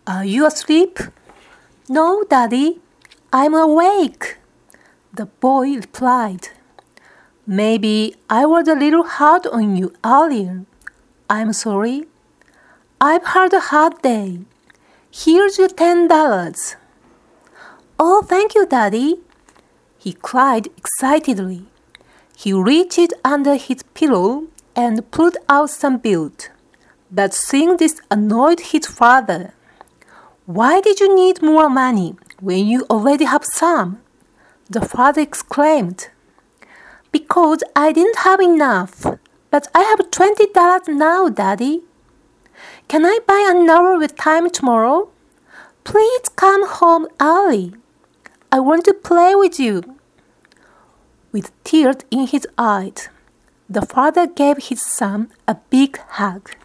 Are you asleep? No, Daddy, I'm awake, the boy replied. Maybe I was a little hard on you earlier. I'm sorry. I've had a hard day. Here's your $10. Oh, thank you, Daddy, he cried excitedly. He reached under his pillow and pulled out some bills. But seeing this annoyed his father. Why did you need more money when you already have some? The father exclaimed. Because I didn't have enough, but I have $20 now, Daddy. Can I buy another with time tomorrow? Please come home early. I want to play with you. With tears in his eyes, the father gave his son a big hug.